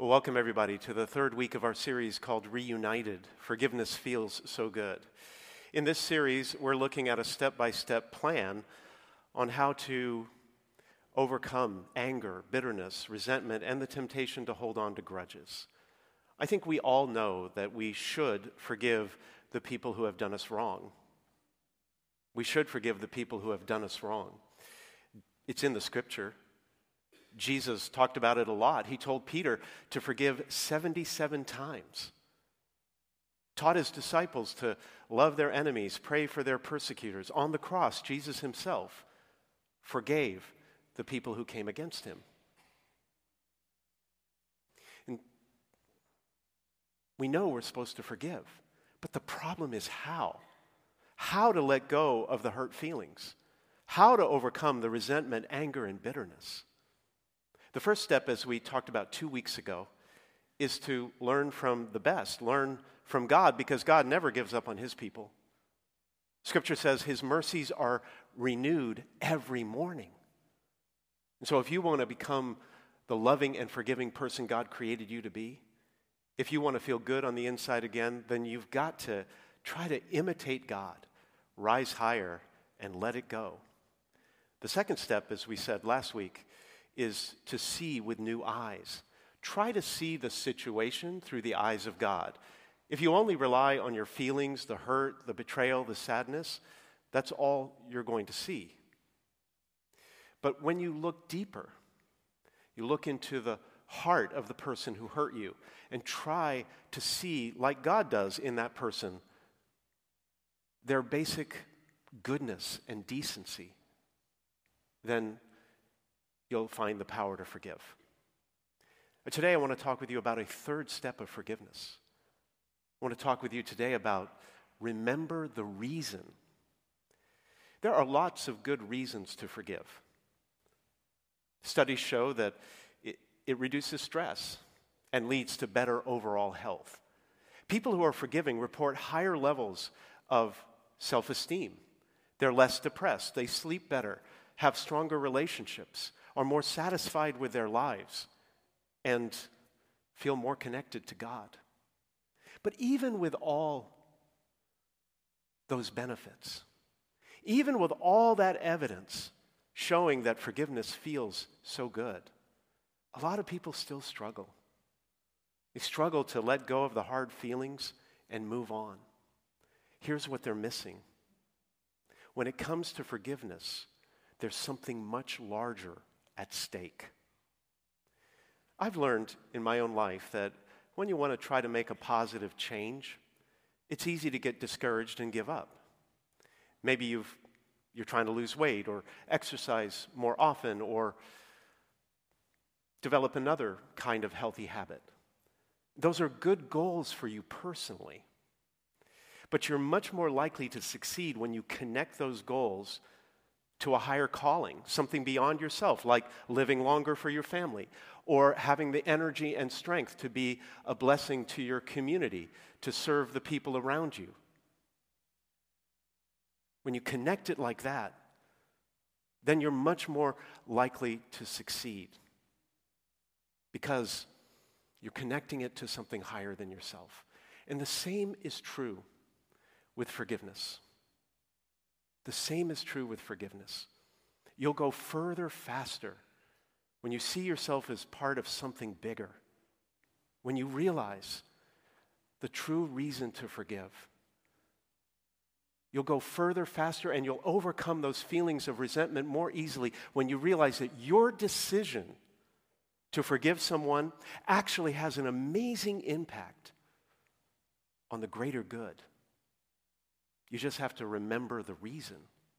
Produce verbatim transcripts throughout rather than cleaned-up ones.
Well, welcome everybody to the third week of our series called Reunited. Forgiveness Feels So Good. In this series, we're looking at a step-by-step plan on how to overcome anger, bitterness, resentment, and the temptation to hold on to grudges. I think we all know that we should forgive the people who have done us wrong. We should forgive the people who have done us wrong. It's in the scripture. Jesus talked about it a lot. He told Peter to forgive seventy-seven times. Taught his disciples to love their enemies, pray for their persecutors. On the cross, Jesus himself forgave the people who came against him. And we know we're supposed to forgive, but the problem is how. How to let go of the hurt feelings. How to overcome the resentment, anger, and bitterness. The first step, as we talked about two weeks ago, is to learn from the best, learn from God, because God never gives up on his people. Scripture says his mercies are renewed every morning. And so if you want to become the loving and forgiving person God created you to be, if you want to feel good on the inside again, then you've got to try to imitate God, rise higher, and let it go. The second step, as we said last week, is to see with new eyes. Try to see the situation through the eyes of God. If you only rely on your feelings, the hurt, the betrayal, the sadness, that's all you're going to see. But when you look deeper, you look into the heart of the person who hurt you and try to see, like God does in that person, their basic goodness and decency, then you'll find the power to forgive. But today I want to talk with you about a third step of forgiveness. I want to talk with you today about remember the reason. There are lots of good reasons to forgive. Studies show that it, it reduces stress and leads to better overall health. People who are forgiving report higher levels of self-esteem. They're less depressed. They sleep better, have stronger relationships, are more satisfied with their lives, and feel more connected to God. But even with all those benefits, even with all that evidence showing that forgiveness feels so good, a lot of people still struggle. They struggle to let go of the hard feelings and move on. Here's what they're missing. When it comes to forgiveness, there's something much larger at stake. I've learned in my own life that when you want to try to make a positive change, it's easy to get discouraged and give up. Maybe you've, you're trying to lose weight or exercise more often or develop another kind of healthy habit. Those are good goals for you personally. But you're much more likely to succeed when you connect those goals to a higher calling, something beyond yourself, like living longer for your family, or having the energy and strength to be a blessing to your community, to serve the people around you. When you connect it like that, then you're much more likely to succeed because you're connecting it to something higher than yourself. And the same is true with forgiveness. The same is true with forgiveness. You'll go further faster when you see yourself as part of something bigger, when you realize the true reason to forgive. You'll go further faster and you'll overcome those feelings of resentment more easily when you realize that your decision to forgive someone actually has an amazing impact on the greater good. You just have to remember the reason.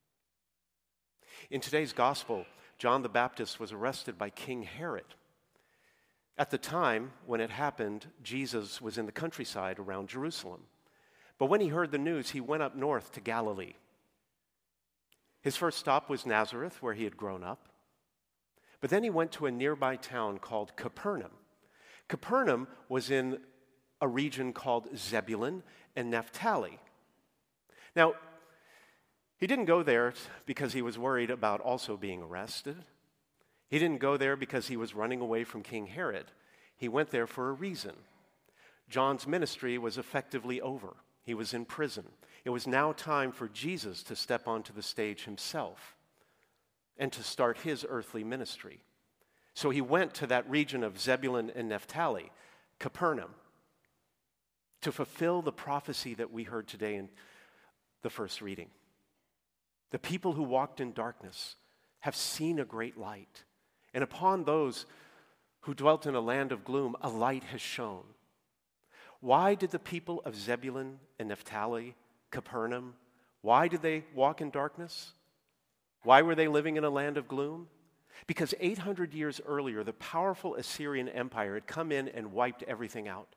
In today's gospel, John the Baptist was arrested by King Herod. At the time when it happened, Jesus was in the countryside around Jerusalem. But when he heard the news, he went up north to Galilee. His first stop was Nazareth, where he had grown up. But then he went to a nearby town called Capernaum. Capernaum was in a region called Zebulun and Naphtali. Now, he didn't go there because he was worried about also being arrested. He didn't go there because he was running away from King Herod. He went there for a reason. John's ministry was effectively over. He was in prison. It was now time for Jesus to step onto the stage himself and to start his earthly ministry. So he went to that region of Zebulun and Naphtali, Capernaum, to fulfill the prophecy that we heard today in the first reading. The people who walked in darkness have seen a great light, and upon those who dwelt in a land of gloom, a light has shone. Why did the people of Zebulun and Naphtali, Capernaum, why did they walk in darkness? Why were they living in a land of gloom? Because eight hundred years earlier, the powerful Assyrian Empire had come in and wiped everything out.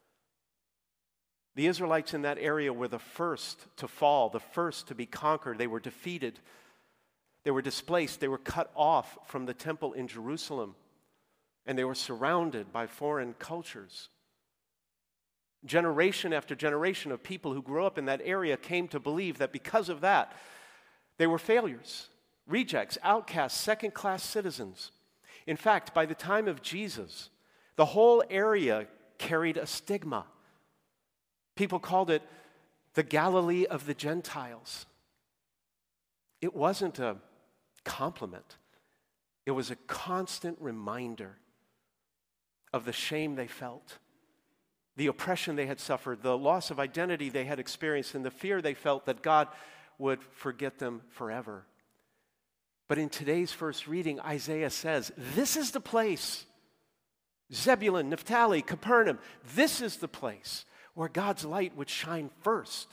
The Israelites in that area were the first to fall, the first to be conquered. They were defeated. They were displaced. They were cut off from the temple in Jerusalem. And they were surrounded by foreign cultures. Generation after generation of people who grew up in that area came to believe that because of that, they were failures, rejects, outcasts, second-class citizens. In fact, by the time of Jesus, the whole area carried a stigma. People called it the Galilee of the Gentiles. It wasn't a compliment. It was a constant reminder of the shame they felt, the oppression they had suffered, the loss of identity they had experienced, and the fear they felt that God would forget them forever. But in today's first reading, Isaiah says, this is the place. Zebulun, Naphtali, Capernaum, this is the place where God's light would shine first.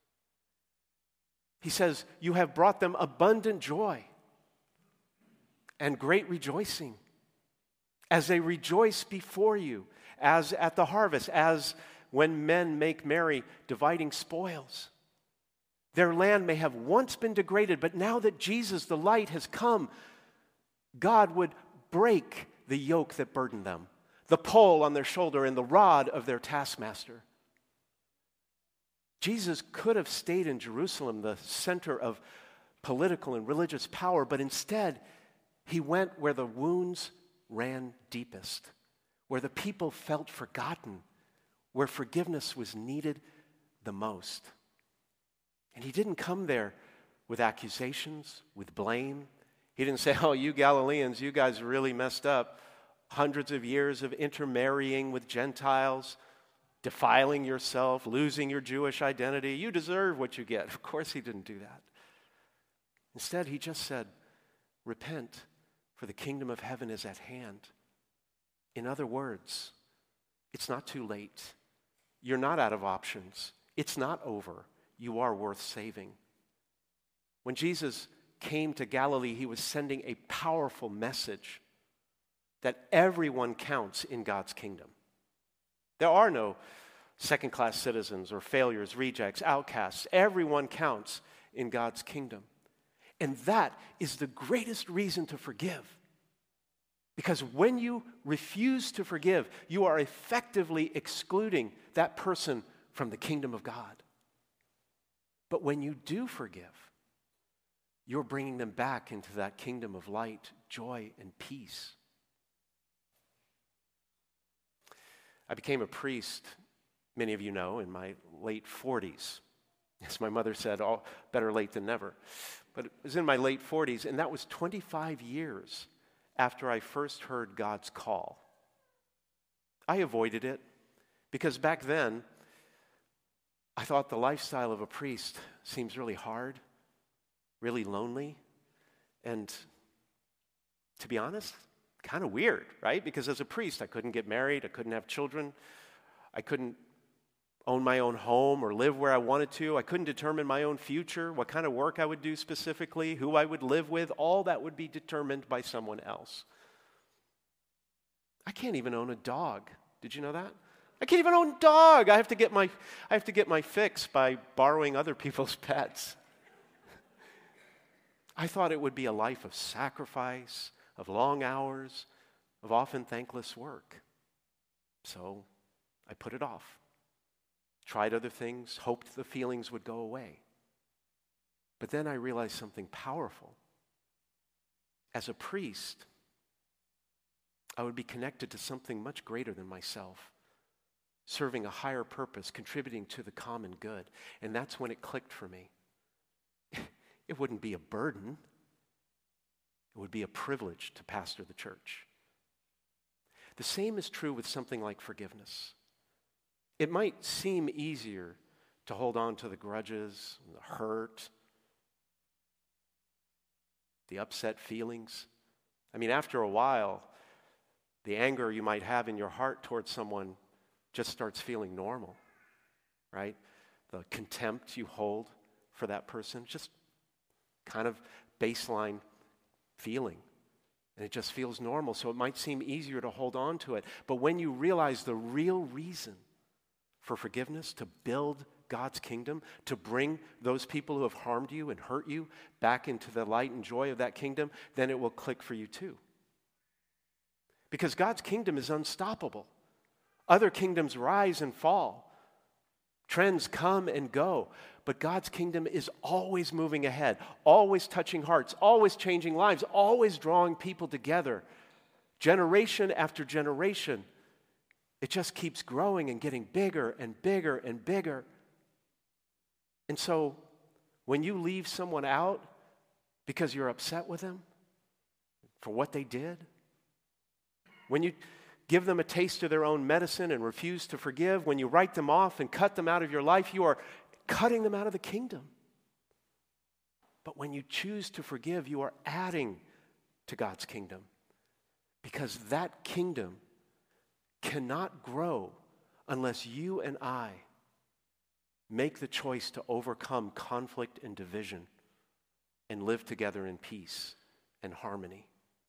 He says, you have brought them abundant joy and great rejoicing as they rejoice before you, as at the harvest, as when men make merry, dividing spoils. Their land may have once been degraded, but now that Jesus, the light, has come, God would break the yoke that burdened them, the pole on their shoulder and the rod of their taskmaster. Jesus could have stayed in Jerusalem, the center of political and religious power, but instead, he went where the wounds ran deepest, where the people felt forgotten, where forgiveness was needed the most. And he didn't come there with accusations, with blame. He didn't say, oh, you Galileans, you guys really messed up. Hundreds of years of intermarrying with Gentiles, defiling yourself, losing your Jewish identity. You deserve what you get. Of course he didn't do that. Instead, he just said, repent, for the kingdom of heaven is at hand. In other words, it's not too late. You're not out of options. It's not over. You are worth saving. When Jesus came to Galilee, he was sending a powerful message that everyone counts in God's kingdom. There are no second-class citizens or failures, rejects, outcasts. Everyone counts in God's kingdom. And that is the greatest reason to forgive. Because when you refuse to forgive, you are effectively excluding that person from the kingdom of God. But when you do forgive, you're bringing them back into that kingdom of light, joy, and peace. I became a priest, many of you know, in my late forties. As my mother said, oh, better late than never. But it was in my late forties, and that was twenty-five years after I first heard God's call. I avoided it because back then, I thought the lifestyle of a priest seems really hard, really lonely, and to be honest, kind of weird, right? Because as a priest, I couldn't get married, I couldn't have children, I couldn't own my own home or live where I wanted to. I couldn't determine my own future, what kind of work I would do specifically, who I would live with. All that would be determined by someone else. I can't even own a dog. Did you know that? I can't even own a dog. I have to get my I have to get my fix by borrowing other people's pets. I thought it would be a life of sacrifice, of long hours, of often thankless work. So I put it off. Tried other things, hoped the feelings would go away. But then I realized something powerful. As a priest, I would be connected to something much greater than myself, serving a higher purpose, contributing to the common good. And that's when it clicked for me. It wouldn't be a burden. It would be a privilege to pastor the church. The same is true with something like forgiveness. It might seem easier to hold on to the grudges, the hurt, the upset feelings. I mean, after a while, the anger you might have in your heart towards someone just starts feeling normal, right? The contempt you hold for that person, just kind of baseline feeling. And it just feels normal, so it might seem easier to hold on to it. But when you realize the real reason for forgiveness, to build God's kingdom, to bring those people who have harmed you and hurt you back into the light and joy of that kingdom, then it will click for you too. Because God's kingdom is unstoppable. Other kingdoms rise and fall. Trends come and go. But God's kingdom is always moving ahead, always touching hearts, always changing lives, always drawing people together. Generation after generation, it just keeps growing and getting bigger and bigger and bigger. And so, when you leave someone out because you're upset with them for what they did, when you give them a taste of their own medicine and refuse to forgive, when you write them off and cut them out of your life, you are cutting them out of the kingdom. But when you choose to forgive, you are adding to God's kingdom, because that kingdom cannot grow unless you and I make the choice to overcome conflict and division and live together in peace and harmony.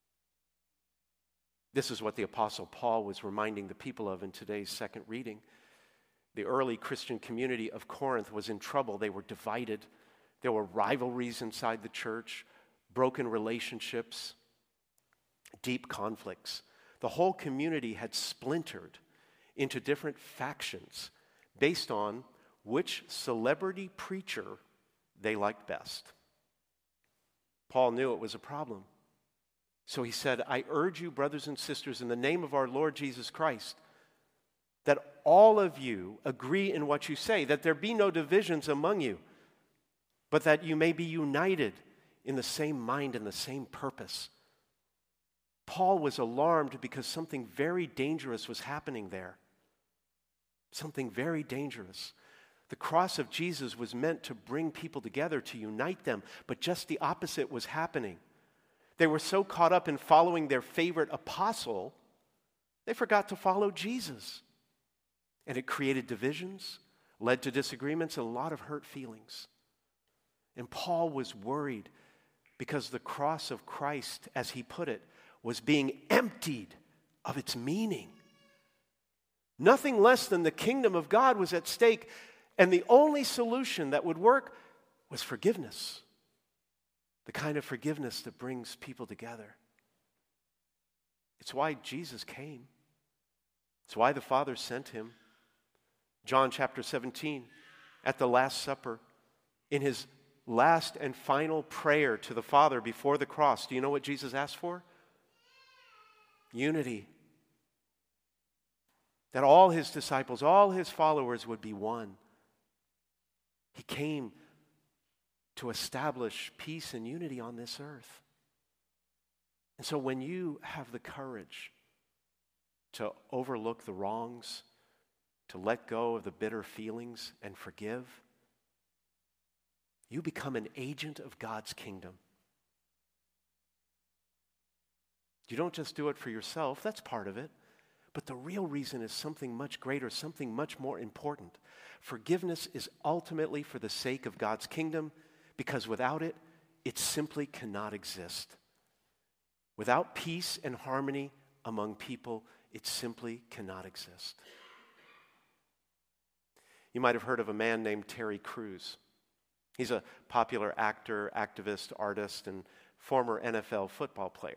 This is what the Apostle Paul was reminding the people of in today's second reading. The early Christian community of Corinth was in trouble. They were divided. There were rivalries inside the church, broken relationships, deep conflicts. The whole community had splintered into different factions based on which celebrity preacher they liked best. Paul knew it was a problem. So he said, I urge you, brothers and sisters, in the name of our Lord Jesus Christ, that all of you agree in what you say, that there be no divisions among you, but that you may be united in the same mind and the same purpose. Paul was alarmed because something very dangerous was happening there. Something very dangerous. The cross of Jesus was meant to bring people together, to unite them, but just the opposite was happening. They were so caught up in following their favorite apostle, they forgot to follow Jesus. And it created divisions, led to disagreements, and a lot of hurt feelings. And Paul was worried because the cross of Christ, as he put it, was being emptied of its meaning. Nothing less than the kingdom of God was at stake, and the only solution that would work was forgiveness. The kind of forgiveness that brings people together. It's why Jesus came. It's why the Father sent him. John chapter seventeen, at the Last Supper, in his last and final prayer to the Father before the cross, do you know what Jesus asked for? Unity. That all his disciples, all his followers would be one. He came to establish peace and unity on this earth. And so when you have the courage to overlook the wrongs, to let go of the bitter feelings and forgive, you become an agent of God's kingdom. You don't just do it for yourself, that's part of it. But the real reason is something much greater, something much more important. Forgiveness is ultimately for the sake of God's kingdom, because without it, it simply cannot exist. Without peace and harmony among people, it simply cannot exist. You might have heard of a man named Terry Crews. He's a popular actor, activist, artist, and former N F L football player.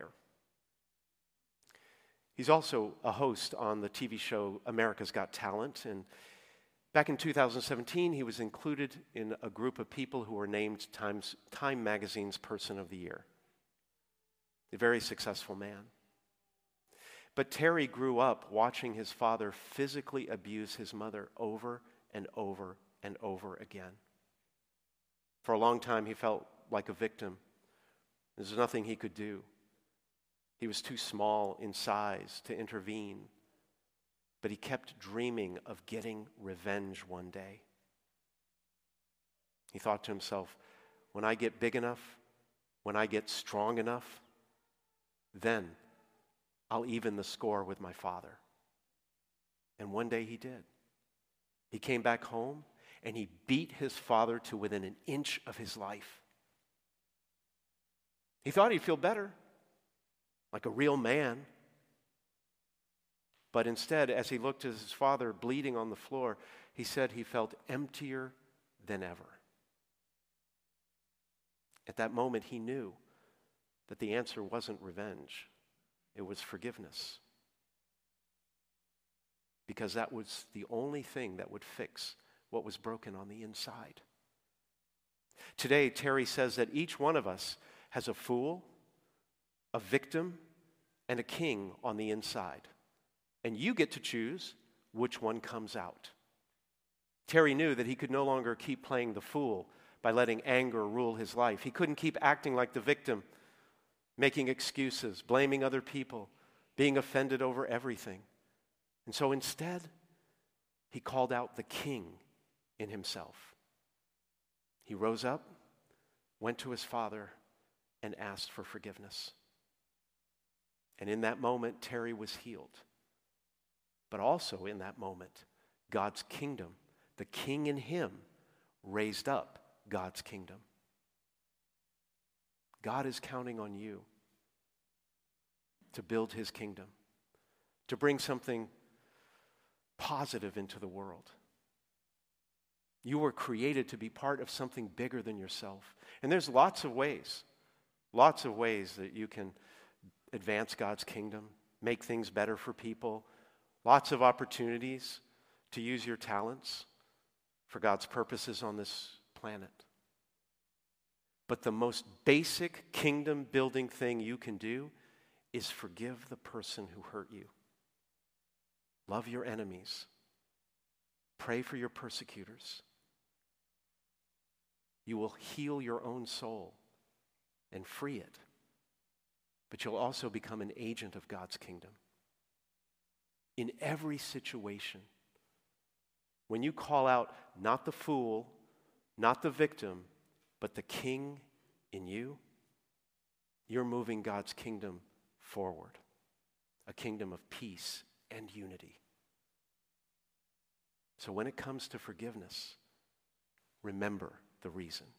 He's also a host on the T V show America's Got Talent, and back in two thousand seventeen, he was included in a group of people who were named Time's, Time Magazine's Person of the Year. A very successful man. But Terry grew up watching his father physically abuse his mother over and over and over again. For a long time, he felt like a victim. There's nothing he could do. He was too small in size to intervene, but he kept dreaming of getting revenge one day. He thought to himself, when I get big enough, when I get strong enough, then I'll even the score with my father. And one day he did. He came back home and he beat his father to within an inch of his life. He thought he'd feel better, like a real man. But instead, as he looked at his father bleeding on the floor, he said he felt emptier than ever. At that moment, he knew that the answer wasn't revenge. It was forgiveness. Because that was the only thing that would fix what was broken on the inside. Today, Terry says that each one of us has a fool, a victim, and a king on the inside. And you get to choose which one comes out. Terry knew that he could no longer keep playing the fool by letting anger rule his life. He couldn't keep acting like the victim, making excuses, blaming other people, being offended over everything. And so instead, he called out the king in himself. He rose up, went to his father, and asked for forgiveness. And in that moment, Terry was healed. But also in that moment, God's kingdom, the king in him, raised up God's kingdom. God is counting on you to build his kingdom, to bring something positive into the world. You were created to be part of something bigger than yourself. And there's lots of ways, lots of ways that you can advance God's kingdom, make things better for people, lots of opportunities to use your talents for God's purposes on this planet. But the most basic kingdom building thing you can do is forgive the person who hurt you. Love your enemies. Pray for your persecutors. You will heal your own soul and free it. But you'll also become an agent of God's kingdom. In every situation, when you call out not the fool, not the victim, but the king in you, you're moving God's kingdom forward. A kingdom of peace and unity. So when it comes to forgiveness, remember the reason.